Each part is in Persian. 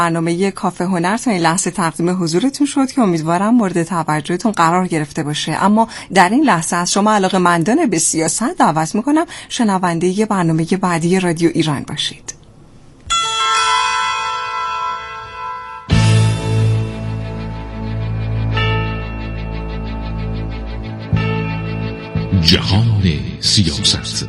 برنامه کافه هنر تا این لحظه تقدیم حضورتون شد که امیدوارم مورد توجهتون قرار گرفته باشه. اما در این لحظه از شما علاقه‌مندان به سیاست دعوت میکنم شنونده برنامه بعدی رادیو ایران باشید. جهان سیاست.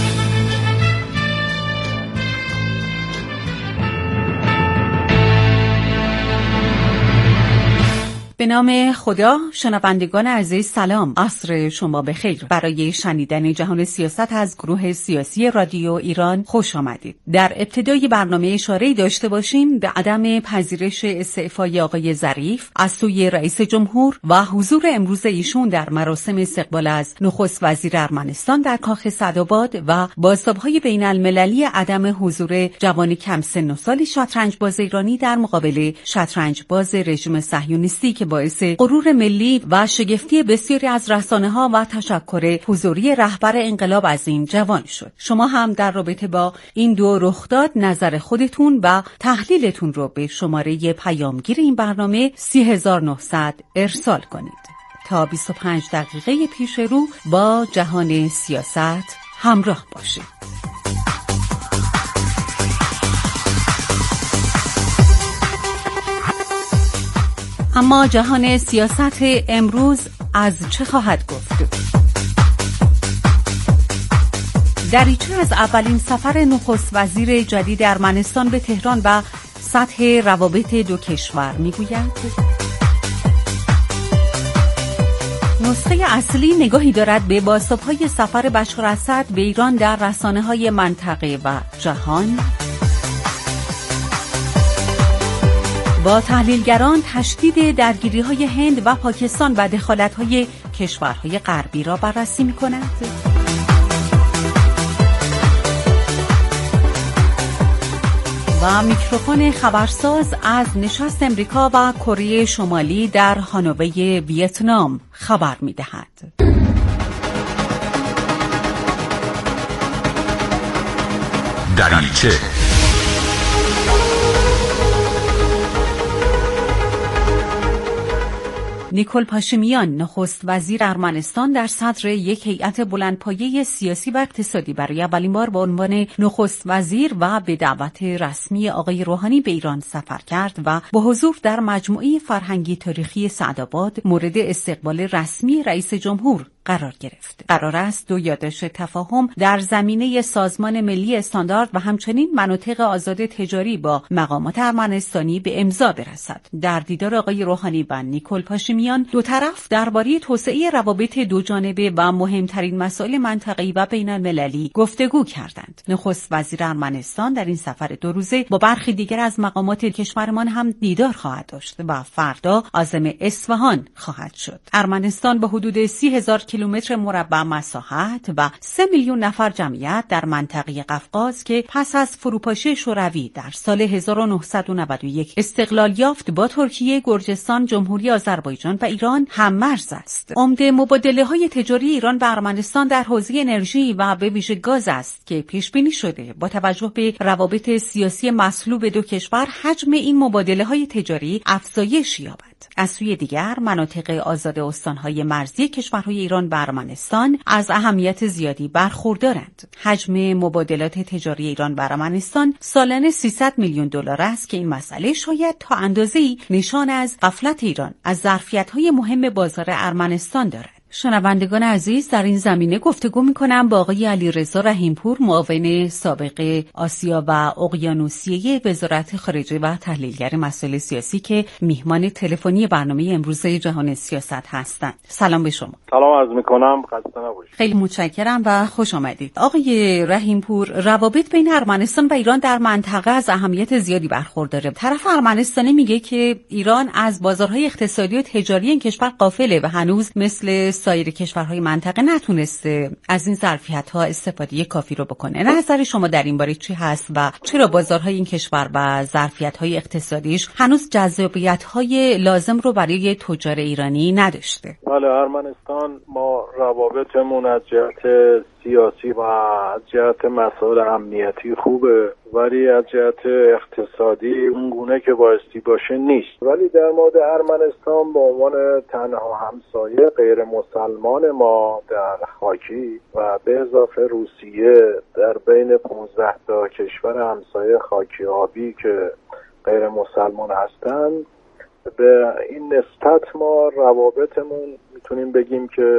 به نام خدا، شنوندگان عزیز سلام، عصر شما بخیر. برای شنیدن جهان سیاست از گروه سیاسی رادیو ایران خوش آمدید. در ابتدای برنامه اشاره‌ای داشته باشیم به عدم پذیرش استعفای آقای ظریف از سوی رئیس جمهور و حضور امروز ایشون در مراسم استقبال از نخست وزیر ارمنستان در کاخ سعدآباد و بازتاب‌های بین‌المللی عدم حضور جوان کم سن و سال شطرنج‌باز ایرانی در مقابل شطرنج‌باز رژیم صهیونیستی که باعث غرور ملی و شگفتی بسیاری از رسانه‌ها و تشکر حضوری رهبر انقلاب از این جوان شد. شما هم در رابطه با این دو رخداد نظر خودتون و تحلیلتون رو به شماره پیامگیر این برنامه 30900 ارسال کنید. تا 25 دقیقه پیش رو با جهان سیاست همراه باشید. اما جهان سیاست امروز از چه خواهد گفت؟ دریچه از اولین سفر نخست وزیر جدید ارمنستان به تهران و سطح روابط دو کشور میگوید. نسخه اصلی نگاهی دارد به بازتاب‌های سفر بشار اسد به ایران در رسانه‌های منطقه و جهان. با تحلیلگران تشدید درگیری‌های هند و پاکستان و دخالت‌های کشورهای غربی را بررسی می‌کند. و میکروفون خبرساز از نشست امریکا و کره شمالی در هانوی ویتنام خبر می‌دهد. دریچه نیکول پاشینیان نخست وزیر ارمنستان در صدر یک هیئت بلندپایه سیاسی و اقتصادی برای اولین بار با عنوان نخست وزیر و به دعوت رسمی آقای روحانی به ایران سفر کرد و با حضور در مجموعه فرهنگی تاریخی سعدآباد مورد استقبال رسمی رئیس جمهور قرار گرفت. قرار است دو یادداشت تفاهم در زمینه سازمان ملی استاندارد و همچنین مناطق آزاد تجاری با مقامات ارمنستانی به امضا برسد. در دیدار آقای روحانی و نیکول پاشینیان دو طرف درباره توسعه روابط دو جانبه و مهمترین مسائل منطقه‌ای و بین‌المللی گفتگو کردند. نخست وزیر ارمنستان در این سفر دو روزه با برخی دیگر از مقامات کشورمان هم دیدار خواهد داشت و فردا عازم اصفهان خواهد شد. ارمنستان با حدود 30,000 کیلومتر مربع مساحت و 3 میلیون نفر جمعیت در منطقه قفقاز که پس از فروپاشی شوروی در سال 1991 استقلال یافت با ترکیه، گرجستان، جمهوری آذربایجان و ایران هم مرز است. عمده مبادله‌های تجاری ایران و ارمنستان در حوزه انرژی و به ویژه گاز است که پیش بینی شده با توجه به روابط سیاسی مطلوب دو کشور حجم این مبادله‌های تجاری افزایش یابد. از سوی دیگر مناطق آزاد استان‌های مرزی کشورهای ایران و ارمنستان از اهمیت زیادی برخوردارند. حجم مبادلات تجاری ایران و ارمنستان سالانه 300 میلیون دلار است که این مسئله شاید تا اندازه‌ای نشان از غفلت ایران از ظرفیت‌های مهم بازار ارمنستان دارد. شنوندگان عزیز، در این زمینه گفتگو می‌کنم با آقای علیرضا رحیم‌پور، معاون سابق آسیا و اقیانوسیه وزارت خارجه و تحلیلگر مسائل سیاسی که میهمان تلفنی برنامه امروز جهان سیاست هستند. سلام به شما. سلام عرض می‌کنم، خسته نباشید. خیلی متشکرم و خوش آمدید. آقای رحیم‌پور، روابط بین ارمنستان و ایران در منطقه از اهمیت زیادی برخورداره. طرف ارمنستانی میگه که ایران از بازارهای اقتصادی و تجاری این کشور غافله و هنوز مثل سایر کشورهای منطقه نتونسته از این ظرفیت‌ها استفاده کافی رو بکنه. نظر شما در این باره چی هست و چرا بازارهای این کشور و ظرفیت‌های اقتصادیش هنوز جذابیت‌های لازم رو برای تجار ایرانی نداشته؟ بله، ارمنستان ما روابطمون از جهت سیاسی و از جهت مسائل امنیتی خوبه، ولی از جهت اقتصادی اونگونه که بایستی باشه نیست. ولی در مورد ارمنستان به عنوان تنها همسایه غیر مسلمان ما در خاکی و به اضافه روسیه در بین 15 تا کشور همسایه خاکی آبی که غیر مسلمان هستند، به این نسبت ما روابطمون میتونیم بگیم که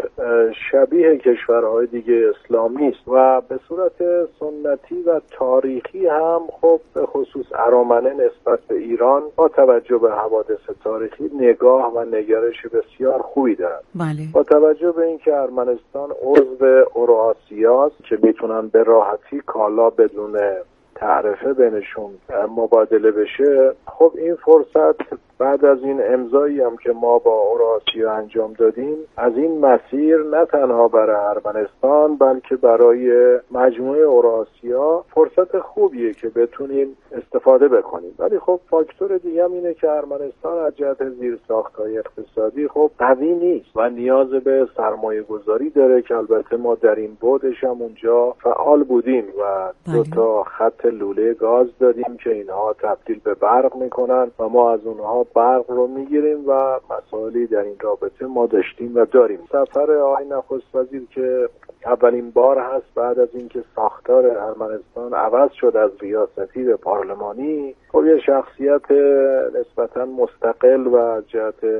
شبیه کشورهای دیگه اسلامی است و به صورت سنتی و تاریخی هم خب به خصوص ارامنه نسبت به ایران با توجه به حوادث تاریخی نگاه و نگرش بسیار خوبی دارند. بله. با توجه به اینکه ارمنستان عضو اوراسیا است که میتونن به راحتی کالا بدون تعرفه بینشون مبادله بشه، خب این فرصت بعد از این امضایی هم که ما با اوراسیا انجام دادیم، از این مسیر نه تنها برای ارمنستان بلکه برای مجموعه اوراسیا فرصت خوبیه که بتونیم استفاده بکنیم. ولی خب فاکتور دیگه هم اینه که ارمنستان از جهت زیرساخت‌های اقتصادی خب قوی نیست و نیاز به سرمایه گذاری داره که البته ما در این بعدش هم اونجا فعال بودیم و 2 تا خط لوله گاز دادیم که اینها تبدیل به برق میکنن و ما از اونها برق رو میگیریم و مسائلی در این رابطه ما داشتیم و داریم. سفر آقای نخست وزیر که اولین بار هست بعد از اینکه ساختار ارمنستان عوض شد از ریاستی به پارلمانی، خب یه شخصیت نسبتاً مستقل و جهت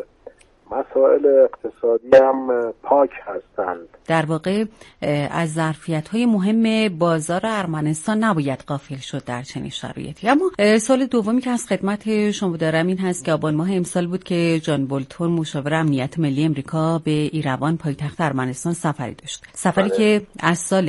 مسائل اقتصادی هم پاک هستند. در واقع از ظرفیت‌های مهم بازار ارمنستان نباید غافل شد در چنین شرایطی. اما سال دومی که از خدمت شما دارم این هست که آبان ماه امسال بود که جان بولتون مشاور امنیت ملی امریکا به ایروان پایتخت ارمنستان سفری داشت. سفری که از سال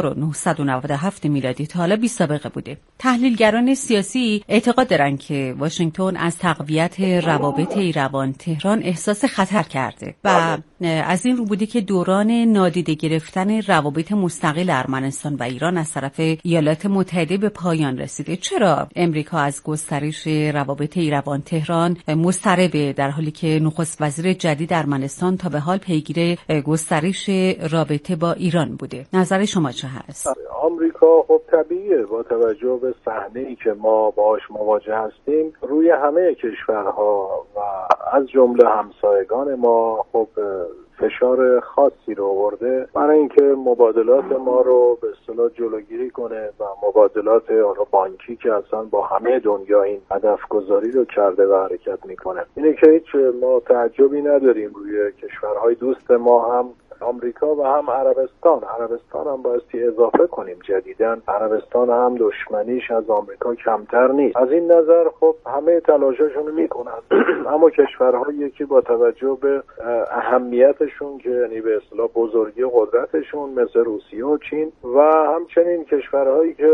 1997 میلادی تا حالا بی سابقه بوده. تحلیلگران سیاسی اعتقاد دارند که واشنگتن از تقویت روابط ایروان تهران احساس خطر کرده و از این رو بوده که دوران نادیده گرفتن روابط مستقل ارمنستان و ایران از طرف ایالات متحده به پایان رسیده. چرا امریکا از گسترش روابط ایروان تهران مضطربه در حالی که نخست وزیر جدید ارمنستان تا به حال پیگیر گسترش رابطه با ایران بوده؟ نظر شما چه هست؟ آمریکا خب طبیعیه با توجه به صحنه‌ای که ما باهاش مواجه هستیم روی همه کشورها و از جمله همسایگان ما خب فشار خاصی رو آورده برای اینکه مبادلات ما رو به اصطلاح جلوگیری کنه و مبادلات بانکی که اصلا با همه دنیا این هدف گذاری رو کرده و حرکت میکنه. اینه که هیچ ما تعجبی نداریم روی کشورهای دوست ما هم آمریکا و هم عربستان هم بایستی اضافه کنیم. جدیداً عربستان هم دشمنیش از آمریکا کمتر نیست. از این نظر خب همه تلاششون میکنن اما کشورهایی که با توجه به اهمیتشون که یعنی به اصطلاح بزرگی قدرتشون مثل روسیه و چین و همچنین کشورهایی که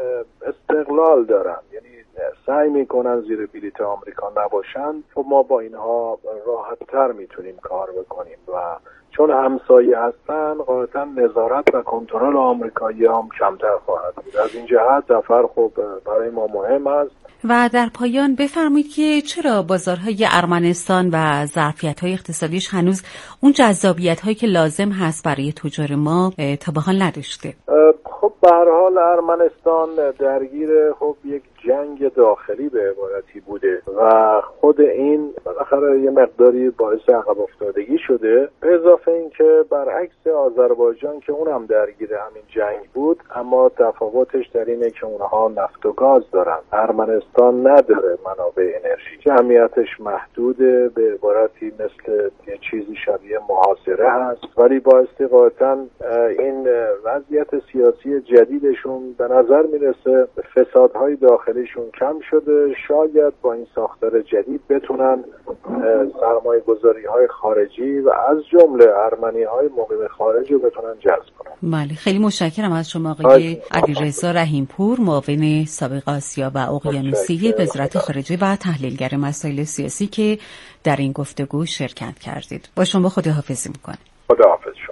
استقلال دارن یعنی سعی میکنن زیر بلیط آمریکا نباشن، خب ما با اینها راحت‌تر میتونیم کار بکنیم و چون همسایه هستن غالبا نظارت و کنترل آمریکایی هم کمتر خواهد بود. از این جهت سفر خب برای ما مهم است. و در پایان بفرمایید که چرا بازارهای ارمنستان و ظرفیت‌های اقتصادیش هنوز اون جذابیت‌هایی که لازم هست برای تجار ما تا به حال نداشته؟ خب به هر حال ارمنستان درگیر خب یک جنگ داخلی به عبارتی بوده و خود این بالاخره یه مقداری باعث عقب افتادگی شده، به اضافه اینکه برعکس آذربایجان که اونم درگیر همین جنگ بود اما تفاوتش در اینه که اونها نفت و گاز دارن، ارمنستان نداره منابع انرژی، جمعیتش محدوده، به عبارتی مثل یه چیزی شبیه محاصره هست، ولی بایستی قاطعاً این وضعیت سیاسی جدیدشون به نظر میرسه فسادهای داخلیشون کم شده، شاید با این ساختار جدید بتونن سرمایه گذاری های خارجی و از جمله ارمنی های مقیم خارج رو بتونن جذب کنن. بله، خیلی متشکرم از شما آقای علیرضا رحیمپور، معاون سابق آسیا و اقیانوسیه وزارت خارجه و تحلیلگر مسائل سیاسی که در این گفتگو شرکت کردید. با شما خداحافظی میکنم. خداحافظ شما.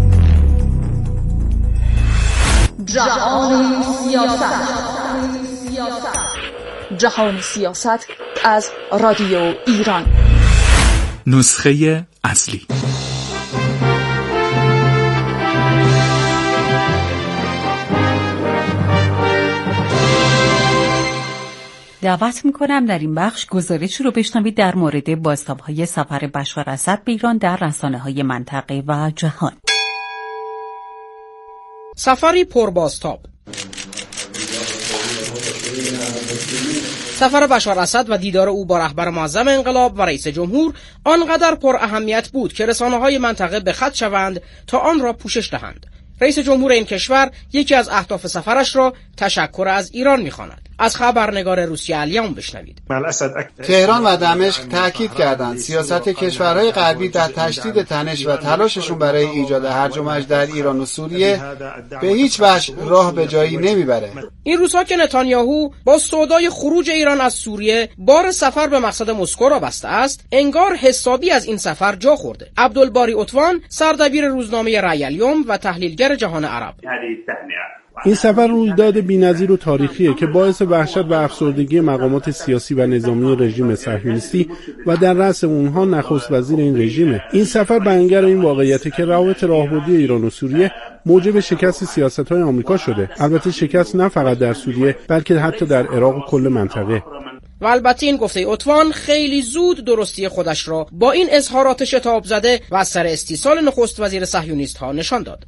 جهان سیاست از رادیو ایران. نسخه اصلی دعوت میکنم در این بخش گزارشی رو بشنوید در مورد بازتاب‌های سفر بشار اسد به ایران در رسانه‌های منطقه و جهان. سفری پر بازتاب. سفر بشار اسد و دیدار او با رهبر معظم انقلاب و رئیس جمهور آنقدر پر اهمیت بود که رسانه‌های منطقه به خط شوند تا آن را پوشش دهند. رئیس جمهور این کشور یکی از اهداف سفرش را تشکر از ایران می‌خواند. از خبرنگار روسیه الیوم بشنوید. تهران و دمشق تاکید کردند سیاست کشورهای غربی در تشدید تنش و تلاششون برای ایجاد هرج و مرج در ایران و سوریه به هیچ وجه راه به جایی نمیبره. این روزها که نتانیاهو با سودای خروج ایران از سوریه بار سفر به مقصد مسکو را بسته است، انگار حسابی از این سفر جا خورده. عبدالباری اتوان، سردبیر روزنامه رأی الیوم و تحلیلگر جهان عرب: این سفر رویداد بی‌نظیر و تاریخیه که باعث وحشت و افسردگی مقامات سیاسی و نظامی رژیم صهیونیستی و در رأس اونها نخست وزیر این رژیمه. این سفر بیانگر این واقعیته که روابط راهبردی ایران و سوریه موجب شکست سیاست‌های آمریکا شده. البته شکست نه فقط در سوریه بلکه حتی در عراق و کل منطقه. و البته این گفته اتوان خیلی زود درستی خودش را با این اظهارات شتاب زده و از سر استیصال نخست وزیر صهیونیست ها نشان داد.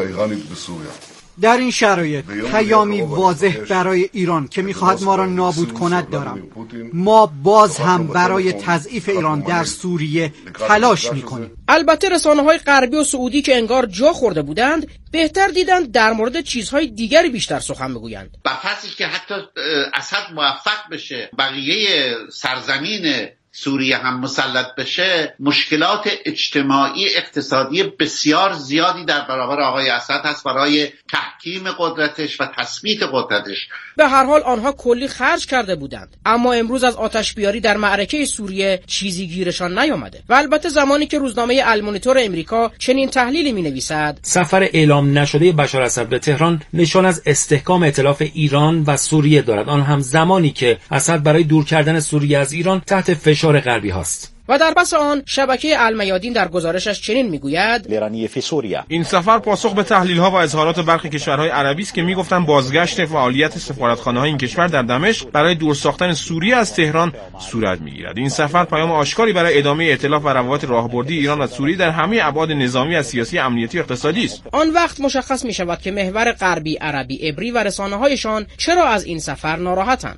در این شرایط پیامی واضح برای ایران که می‌خواهد ما را نابود کند دارم. ما باز هم برای تضعیف ایران در سوریه تلاش می‌کنیم. البته رسانه‌های غربی و سعودی که انگار جا خورده بودند بهتر دیدند در مورد چیزهای دیگری بیشتر سخن بگویند. با فرضی که حتی اسد موفق بشه بقیه سرزمین سوریه هم مسلط بشه، مشکلات اجتماعی اقتصادی بسیار زیادی در برابر آقای اسد هست برای تحکیم قدرتش و تثبیت قدرتش. به هر حال آنها کلی خرج کرده بودند، اما امروز از آتش بیاری در معرکه سوریه چیزی گیرشان نیامده. و البته زمانی که روزنامه المونیتور امریکا چنین تحلیلی می‌نویسد: سفر اعلام نشده بشار اسد به تهران نشان از استحکام ائتلاف ایران و سوریه دارد، آن هم زمانی که اسد برای دور کردن سوریه از ایران تحت فشار غربی هاست. و در پس آن شبکه المیادین در گزارشش چنین میگوید: این سفر پاسخ به تحلیل‌ها و اظهارات برخی کشورهای عربی است که میگفتند بازگشت فعالیت سفارتخانه‌های این کشور در دمشق برای دور ساختن سوریه از تهران صورت میگیرد. این سفر پیام آشکاری برای ادامه ائتلاف و روابط راهبردی ایران و سوریه در همه ابعاد نظامی از سیاسی، امنیتی و اقتصادی است. آن وقت مشخص می‌شود که محور غربی، عربی، عبری و رسانه‌هایشان چرا از این سفر ناراحتند.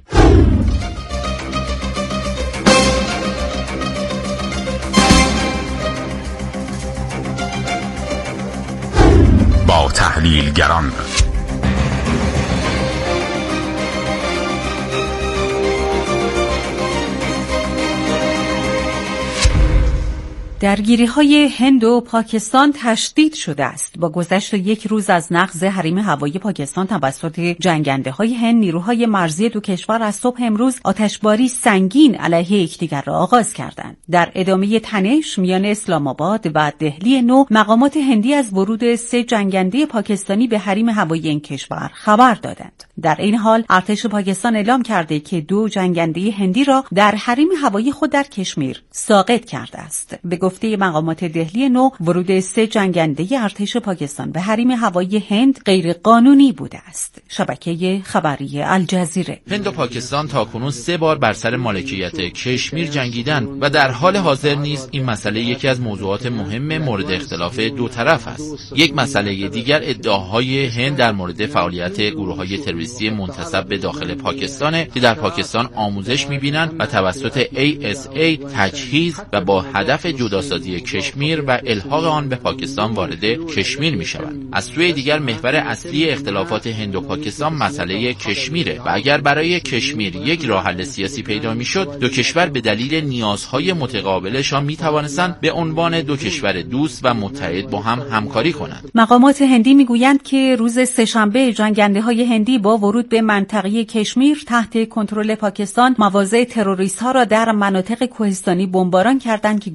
با تحلیلگران درگیری‌های هند و پاکستان تشدید شده است. با گذشت یک روز از نقض حریم هوایی پاکستان توسط جنگنده‌های هند، نیروهای مرزی دو کشور از صبح امروز آتشباری سنگین علیه یکدیگر را آغاز کردند. در ادامه تنش میان اسلام آباد و دهلی نو، مقامات هندی از ورود 3 جنگنده پاکستانی به حریم هوایی این کشور خبر دادند. در این حال ارتش پاکستان اعلام کرده که 2 جنگنده هندی را در حریم هوایی خود در کشمیر ساقط کرده است. به گفته مقامات دهلی نو، ورود 3 جنگنده ارتش پاکستان به حریم هوایی هند غیر قانونی بوده است. شبکه خبری الجزیره: هند و پاکستان تاکنون 3 بار بر سر مالکیت کشمیر جنگیدند و در حال حاضر نیز این مسئله یکی از موضوعات مهم مورد اختلاف دو طرف است. یک مسئله دیگر ادعاهای هند در مورد فعالیت گروه‌های تروریستی منتسب به داخل پاکستان که در پاکستان آموزش می‌بینند و توسط ASA تجهیز و با هدف جداسازی کشمیر و الحاق آن به پاکستان وارد کشمیر می‌شوند. از سوی دیگر محور اصلی اختلافات هند و پاکستان مسئله کشمیره و اگر برای کشمیر یک راه حل سیاسی پیدا می‌شد، دو کشور به دلیل نیازهای متقابلشان می‌توانستند به عنوان دو کشور دوست و متحد با هم همکاری کنند. مقامات هندی می‌گویند که روز سه‌شنبه جنگنده‌های هندی با ورود به منطقه کشمیر تحت کنترل پاکستان مواضع تروریست‌ها را در مناطق کوهستانی بمباران کردند که گفته می‌شود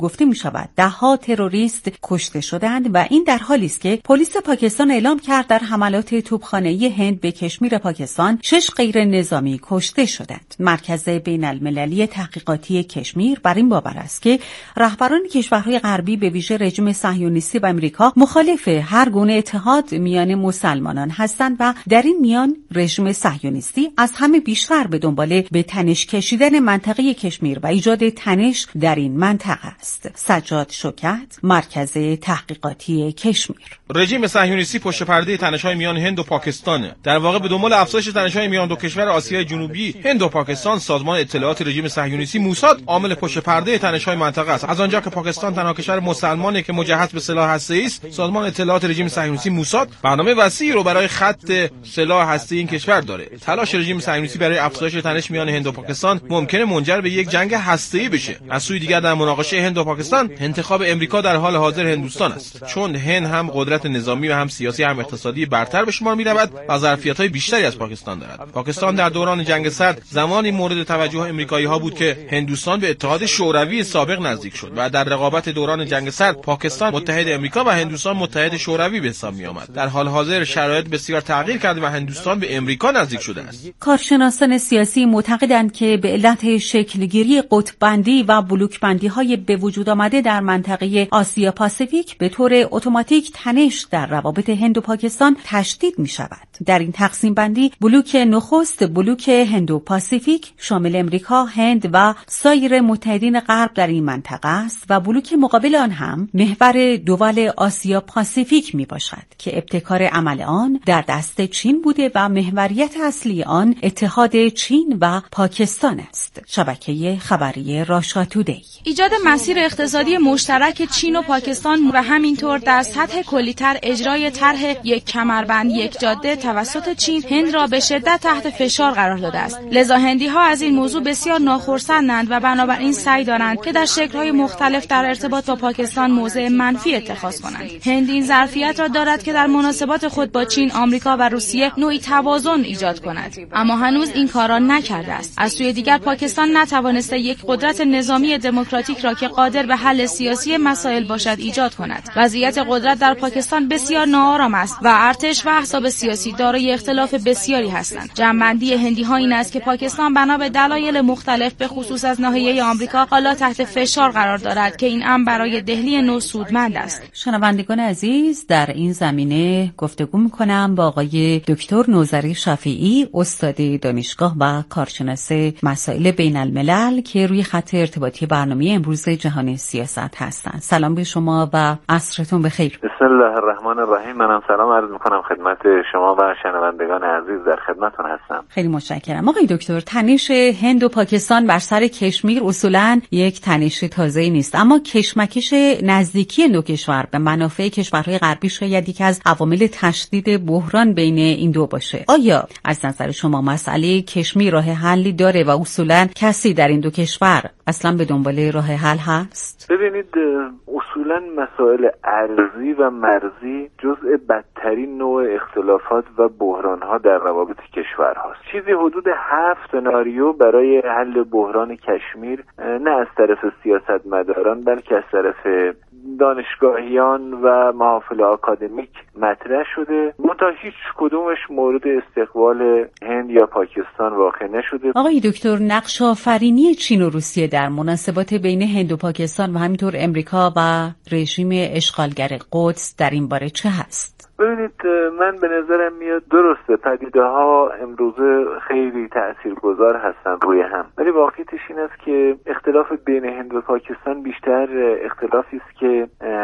شود. ده‌ها تروریست کشته شدند و این در حالی است که پلیس پاکستان اعلام کرد در حملات توپخانه‌ای هند به کشمیر پاکستان 6 غیر نظامی کشته شدند. مرکز بین‌المللی تحقیقاتی کشمیر بر این باور است که رهبران کشورهای غربی به ویژه رژیم صهیونیستی و آمریکا مخالف هر گونه اتحاد میان مسلمانان هستند و در این میان رژیم صهیونیستی از همه بیشتر به دنبال به تنش کشیدن منطقه کشمیر و ایجاد تنش در این منطقه است. سجاد شوکت، مرکز تحقیقاتی کشمیر. رژیم صهیونیستی پشت پرده تنش‌های میان هند و پاکستان. در واقع به دنبال افزایش تنش‌های میان دو کشور آسیای جنوبی هند و پاکستان، سازمان اطلاعات رژیم صهیونیستی موساد عامل پشت پرده تنش‌های منطقه است. از آنجا که پاکستان تنها کشور مسلمانی که مجهز به سلاح هسته‌ای است، سازمان اطلاعات رژیم صهیونیستی موساد برنامه وسیعی رو برای خط سلاح هسته‌ای این کشور داره. تلاش رژیم صهیونیستی برای افزایش تنش میان هند و پاکستان ممکنه منجر به یک جنگ هسته‌ای بشه. از سوی دیگر در مناقشه هند و پاکستان انتخاب امریکا در حال حاضر هندوستان است، چون هند هم قدرت نظامی و هم سیاسی هم اقتصادی برتر به شمار می‌رود و ظرفیت‌های بیشتری از پاکستان دارد. پاکستان در دوران جنگ سرد زمانی مورد توجه آمریکایی‌ها بود که هندوستان به اتحاد شوروی سابق نزدیک شد و در رقابت دوران جنگ سرد پاکستان متحد آمریکا و هندوستان متحد شوروی به حساب می‌آمد. در حال حاضر شرایط بسیار تغییر کرده و هندوستان به آمریکا نزدیک شده است. کارشناسان سیاسی معتقدند که به علت شکلگیری قطب‌بندی و بلوک‌بندی‌های به وجود آمده در منطقه آسیا پاسیفیک به طور اتوماتیک تنش در روابط هند و پاکستان تشدید می‌شود. در این تقسیم بندی بلوک نخست بلوک هند و پاسیفیک شامل امریکا، هند و سایر متحدین غرب در این منطقه است و بلوک مقابل آن هم محور دول آسیا پاسیفیک میباشد که ابتکار عمل آن در دست چین بوده و محوریت اصلی آن اتحاد چین و پاکستان است. شبکه خبری راشا تودی. ایجاد مسیر اقتصادی مشترک چین و پاکستان و همینطور در سطح کلی‌تر اجرای طرح یک کمربند یک جاده توسط چین هند را به شدت تحت فشار قرار داده است. لذا هندی‌ها از این موضوع بسیار ناخرسندند و بنابراین سعی دارند که در شکل‌های مختلف در ارتباط با پاکستان موضع منفی اتخاذ کنند. هند این ظرفیت را دارد که در مناسبات خود با چین، آمریکا و روسیه نوعی توازن ایجاد کند، اما هنوز این کار را نکرده است. از سوی دیگر پاکستان نتوانسته یک قدرت نظامی دموکراتیک را که قادر به حل سیاسی مسائل باشد ایجاد کند. وضعیت قدرت در پاکستان بسیار ناآرام است و ارتش و احزاب سیاسی دارای اختلاف بسیاری هستند. جنبندی هندی‌ها این است که پاکستان بنا به دلایل مختلف به خصوص از ناحیه آمریکا حالا تحت فشار قرار دارد که این امر برای دهلی نو سودمند است. شنوندگان عزیز، در این زمینه گفتگو می‌کنم با آقای دکتر نوذری شفیعی، استاد دانشگاه و کارشناس مسائل بین الملل که روی خط ارتباطی برنامه امروز جهان سیاست هستند. سلام به شما و عصرتون بخیر. بسم الله الرحمن الرحیم. منم سلام عرض می‌کنم خدمت شما و شنوندگان عزیز، در خدمتتون هستم. خیلی متشکرم. آقای دکتر، تنش هند و پاکستان بر سر کشمیر اصولاً یک تنش تازه‌ای نیست، اما کشمکش نزدیکی دو کشور به منافع کشورهای غربی شاید یکی از عوامل تشدید بحران بین این دو باشه. آیا از نظر شما مسئله کشمیر راه حلی داره و اصولاً کسی در این دو کشور اصلا به دنبال راه حل هست؟ ببینید، اصولاً مسائل ارضی و مرزی جزء بدترین نوع اختلافات و بحران‌ها در روابط کشورهاست. چیزی حدود 7 سناریو برای حل بحران کشمیر نه از طرف سیاستمداران بلکه از طرف دانشگاهیان و محافل آکادمیک مطرح شده، منتها هیچ کدومش مورد استقبال هند یا پاکستان واقع نشده. آقای دکتر، نقش آفرینی چین و روسیه در مناسبات بین هند و پاکستان و همینطور امریکا و رژیم اشغالگر قدس در این باره چه هست؟ ببینید، من به نظرم میاد درسته پدیده ها امروزه خیلی تاثیرگذار هستن روی هم، ولی واقعیتش این است که اختلاف بین هند و پاکستان بیشتر اختلافی است که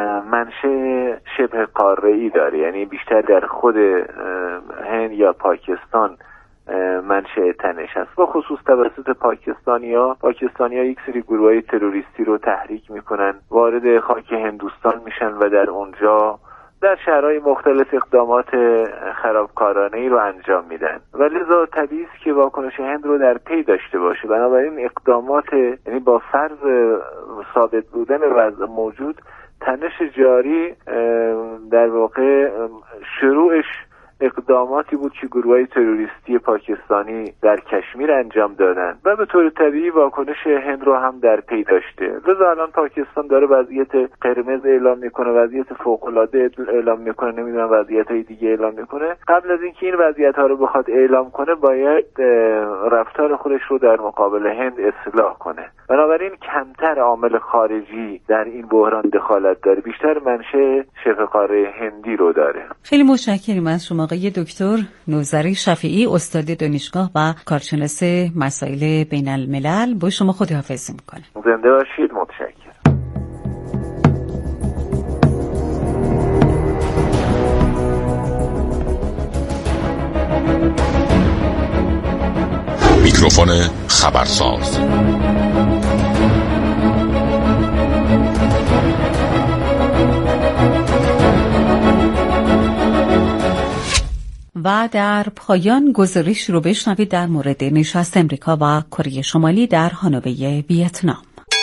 منشأ شبه قاره‌ای داره، یعنی بیشتر در خود هند یا پاکستان منشأ تنش است. با خصوص توسط پاکستانیا یک سری گروه‌های تروریستی رو تحریک میکنن، وارد خاک هندوستان میشن و در اونجا در شهرهای مختلف اقدامات خرابکارانه‌ای رو انجام میدن و لذا طبیعی است که واکنش هند رو در پی داشته باشه. بنابراین اقدامات، یعنی با فرض ثابت بودن وضع موجود، تنش جاری در واقع شروعش اقداماتی بود که گروه‌های تروریستی پاکستانی در کشمیر انجام دادن و به طور طبیعی واکنش هند رو هم در پی داشته. لذا الان پاکستان داره وضعیت قرمز اعلام میکنه، وضعیت فوق‌العاده اعلام میکنه، نمیدونم وضعیت‌های دیگه اعلام میکنه. قبل از اینکه این وضعیت‌ها رو بخواد اعلام کنه باید رفتار خودش رو در مقابل هند اصلاح کنه. بنابراین کمتر عامل خارجی در این بحران دخالت داره، بیشتر منشأ شبه قاره هندی رو داره. خیلی متشکرم از شما آقای دکتر نوذری شفیعی، استاد دانشگاه و کارشناس مسائل بین الملل. با شما خداحافظی میکنم. زنده باشید. متشکرم. میکروفون خبرساز. و در پایان گزارش رو بشنوید در مورد نشست امریکا و کره شمالی در هانوی ویتنام.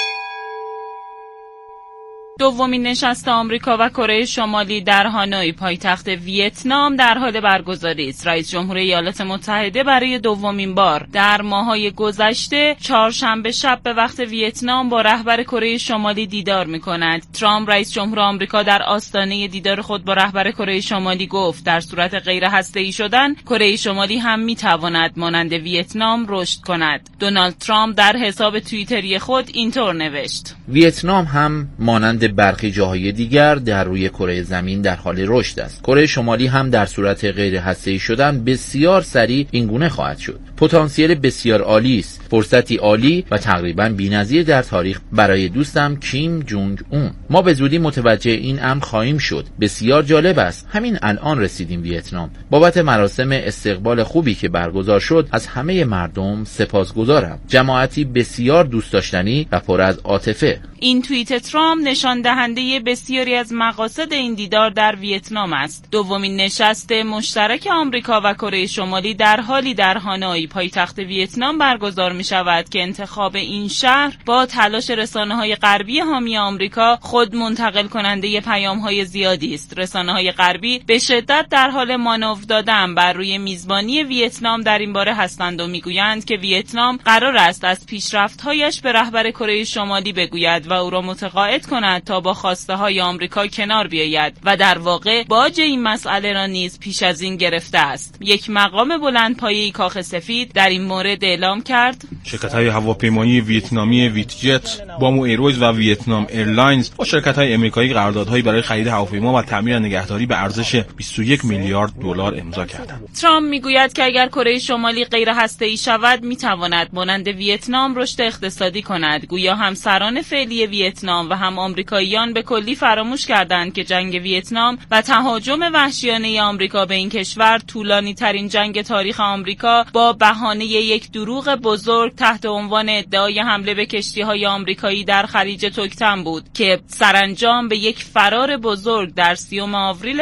دومین نشست آمریکا و کره شمالی در هانوی پایتخت ویتنام در حال برگزاری است. رئیس جمهور ایالات متحده برای دومین بار در ماه‌های گذشته چهارشنبه شب به وقت ویتنام با رهبر کره شمالی دیدار می‌کند. ترامپ رئیس جمهور آمریکا در آستانه دیدار خود با رهبر کره شمالی گفت در صورت غیر هسته‌ای شدن کره شمالی هم می‌تواند مانند ویتنام رشد کند. دونالد ترامپ در حساب توییتری خود اینطور نوشت: ویتنام هم مانند برخی جاهای دیگر در روی کره زمین در حال رشد است. کره شمالی هم در صورت غیر هسته‌ای شدن بسیار سریع اینگونه خواهد شد. پتانسیل بسیار عالی است، فرصتی عالی و تقریباً بی‌نظیر در تاریخ برای دوستم کیم جونگ اون. ما به زودی متوجه این امر خواهیم شد. بسیار جالب است. همین الان رسیدیم ویتنام. بابت مراسم استقبال خوبی که برگزار شد از همه مردم سپاسگزارم. جماعتی بسیار دوست داشتنی و پر از عاطفه. این توییت ترامپ نشان دهنده بسیاری از مقاصد این دیدار در ویتنام است. دومین نشست مشترک آمریکا و کره شمالی در حالی در هانوی پایتخت ویتنام برگزار می شود که انتخاب این شهر با تلاش رسانه‌های غربی حامی آمریکا خود منتقل کننده پیام‌های زیادی است. رسانه‌های غربی به شدت در حال مانور دادن بر روی میزبانی ویتنام در این باره هستند و میگویند که ویتنام قرار است از پیشرفت‌هایش به رهبر کره شمالی بگوید و او را متقاعد کند تا با خواسته‌های آمریکا کنار بیاید و در واقع باج این مسئله را نیز پیش از این گرفته است. یک مقام بلندپایه‌ای کاخ سفید در این مورد اعلام کرد: شرکت‌های هواپیمایی ویتنامی ویتجت، بامو ایرویز و ویتنام ایرلاینز با شرکت‌های آمریکایی قراردادهایی برای خرید هواپیما و تامین نگهداری به ارزش 21 میلیارد دلار امضا کردند. ترامپ میگوید که اگر کره شمالی غیر هسته‌ای شود میتواند مانند ویتنام رشد اقتصادی کند. گویا همسران فعلی ویتنام و هم آمریکاییان به کلی فراموش کردند که جنگ ویتنام و تهاجم وحشیانه آمریکا به این کشور طولانی ترین جنگ تاریخ آمریکا با بهانه یک دروغ بزرگ تحت عنوان ادعای حمله به کشتی‌های آمریکایی در خلیج توکتن بود که سرانجام به یک فرار بزرگ در 30 آوریل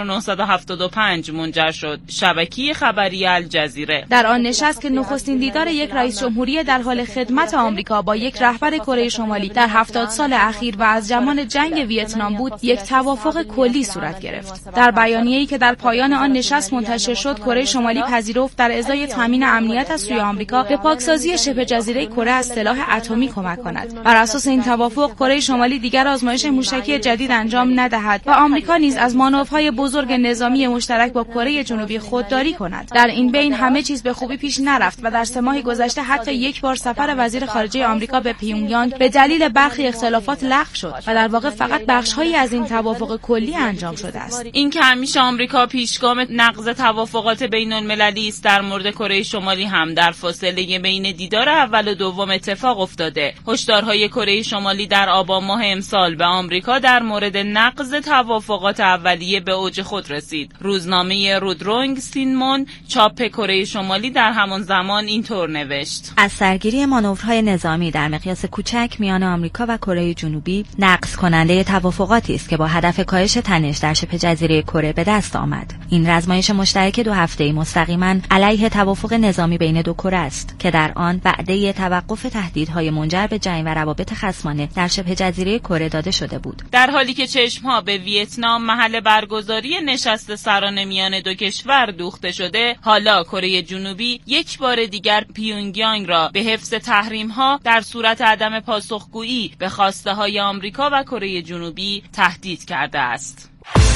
1975 منجر شد. شبکه خبری الجزیره. در آن نشست که نخستین دیدار یک رئیس جمهوری در حال خدمت آمریکا با یک رهبر کره شمالی در 70 سال اخیر و از زمان جنگ ویتنام بود، یک توافق کلی صورت گرفت. در بیانیه‌ای که در پایان آن نشست منتشر شد، کره شمالی پذیرفت در ازای تامین امنیت از سوی آمریکا به پاکسازی شبه جزیره کره از سلاح اتمی کمک کند. بر اساس این توافق کره شمالی دیگر آزمایش موشکی جدید انجام ندهد و آمریکا نیز از مانورهای بزرگ نظامی مشترک با کره جنوبی خودداری کند. در این بین همه چیز به خوبی پیش نرفت و در 3 ماه گذشته حتی یک بار سفر وزیر خارجه آمریکا به پیونگیانگ به دلیل برخی اختلافات لغو شد و در واقع فقط بخش‌هایی از این توافق کلی انجام شده است. این که همیشه آمریکا پیشگام نقض توافقات بین‌المللی است، در مورد کره شمالی هم در فاصله بین دیدار اول و دوم اتفاق افتاده. هشدارهای کره شمالی در آبان ماه امسال به آمریکا در مورد نقض توافقات اولیه به اوج خود رسید. روزنامه رودرونگ سینمون چاپ کره شمالی در همان زمان اینطور نوشت: از سرگیری مانورهای نظامی در مقیاس کوچک میان آمریکا آمریکا و کره جنوبی نقض کننده توافقاتی است که با هدف کاهش تنش در شبه جزیره کره به دست آمد. این رزمایش مشترک 2 هفته‌ای مستقیما علیه توافق نظامی بین 2 کره است که در آن وعده توقف تهدیدهای منجر به جنگ و روابط خصمانه در شبه جزیره کره داده شده بود. در حالی که چشم‌ها به ویتنام محل برگزاری نشست سران میان 2 کشور دوخته شده، حالا کره جنوبی یک بار دیگر پیونگیانگ را به حفظ تحریم‌ها در صورت عدم پاسخگویی به خواسته‌های آمریکا و کره جنوبی تهدید کرده است.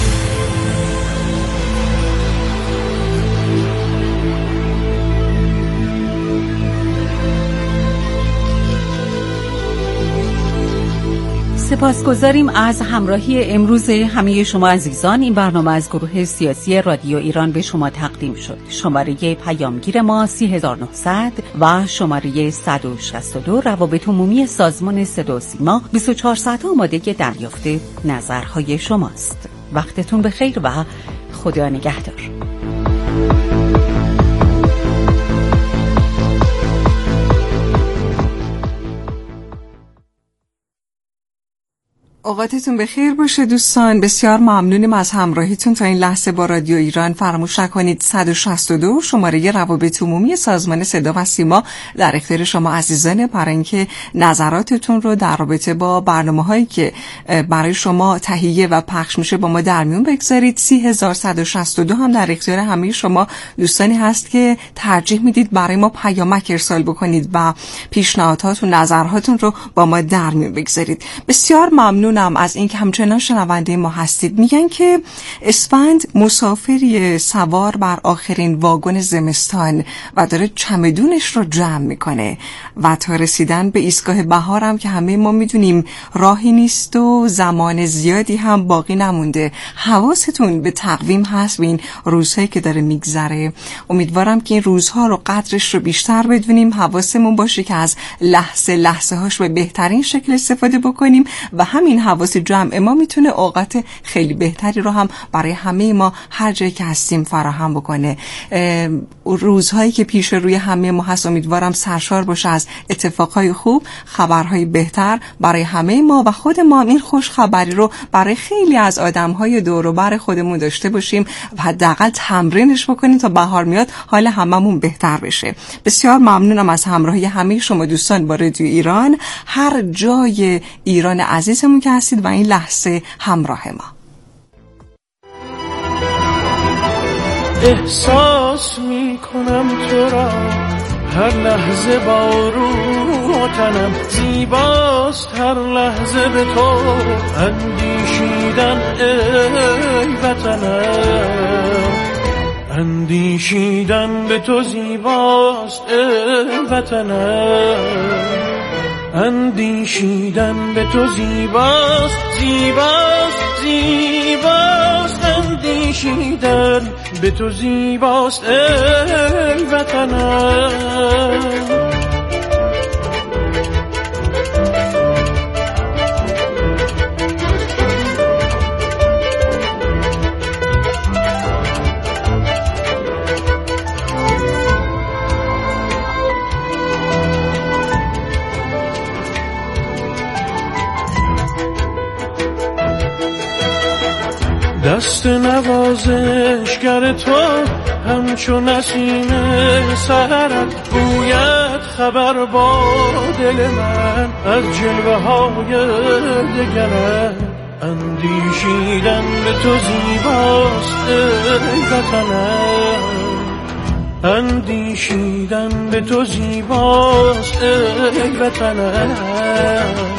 سپاسگزاریم از همراهی امروز همه شما عزیزان. این برنامه از گروه سیاسی رادیو ایران به شما تقدیم شد. شماره پیامگیر ما 30900 و شماره 162 روابط عمومی سازمان صدا و سیما 24 ساعت آماده دریافت نظرهای شماست. وقتتون بخیر و خدا نگهدار. اوقاتتون بخیر باشه دوستان. بسیار ممنونیم از همراهیتون تا این لحظه با رادیو ایران. فراموش نکنید 162 شماره روابط عمومی سازمان صدا و سیما در اختیار شما عزیزانه برای اینکه نظراتتون رو در رابطه با برنامه‌هایی که برای شما تهیه و پخش میشه با ما در میون بگذارید. 3162 هم در اختیار همه شما دوستانی هست که ترجیح میدید برای ما پیامک ارسال بکنید و پیشنهاداتون، نظرهاتون رو با ما در میون بگذارید. بسیار ممنونم از اینکه همچنان شنونده ما هستید. میگن که اسفند مسافری سوار بر آخرین واگن زمستان و داره چمدونش رو جمع میکنه و تا رسیدن به ایستگاه بهارم که همه ما میدونیم راهی نیست و زمان زیادی هم باقی نمونده. حواستون به تقویم هست به این روزهایی که داره میگذره. امیدوارم که این روزها رو قدرش رو بیشتر بدونیم، حواسمون باشه که از لحظه هاش به بهترین شکل استفاده بکنیم و همین حواس جمع ما میتونه اوقات خیلی بهتری رو هم برای همه ما هر جایی که هستیم فراهم بکنه. روزهایی که پیش روی همه ما هست امیدوارم سرشار باشه از اتفاقهای خوب، خبرهای بهتر برای همه ما و خود ما این خوش خبری رو برای خیلی از آدمهای دور و بر خودمون داشته باشیم و حداقل تمرینش بکنیم تا بهار میاد حال هممون بهتر بشه. بسیار ممنونم از همراهی همه شما دوستان با رادیو ایران هر جای ایران عزیزمون که هستید و این لحظه همراه ما. احساس میکنم تو را هر لحظه با روح تنم، زیباست هر لحظه به تو اندیشیدن ای وطنم، اندیشیدن به تو زیباست ای وطنم، اندیشیدن به تو زیباست زیباست زیباست، اندیشیدن به تو زیباست ای وطنم. دست نوازشگر تو همچو نسیم سحرت گوید خبر با دل من از جلوه های دگرت، اندیشیدن به تو زیباست ای وطنم، اندیشیدن به تو زیباست ای وطنم.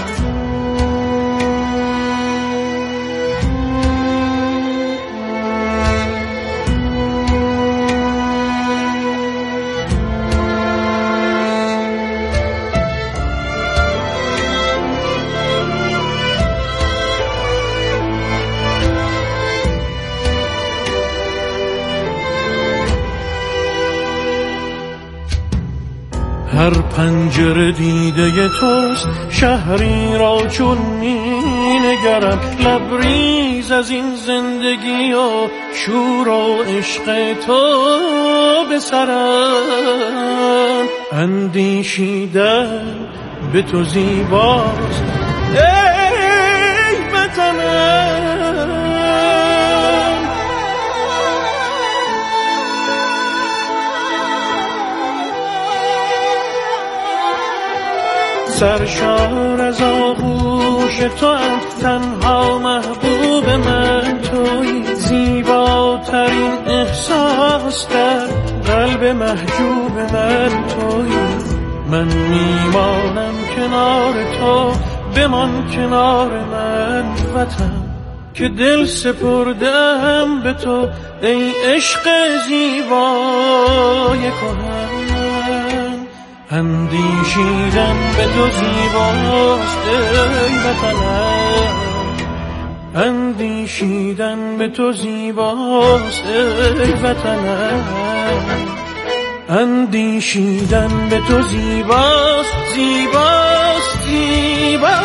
هر پنجره دیده توست، شهری را چون می نگرم، لبریز از این زندگی و شور و عشق تو به سرم، اندیشیدن به تو زیباست ای وطنم. سرشار از آغوش تو هم، تنها محبوب من تویی، زیباترین احساس در قلب محجوب من تویی. من میمانم کنار تو، بمان کنار من وطن، که دل سپردم به تو ای عشق زیبای کهن. اندیشیدن به تو زیباست ای وطنم، اندیشیدن به تو زیباست ای وطنم، اندیشیدن به تو زیباست، زیباست، زیباست.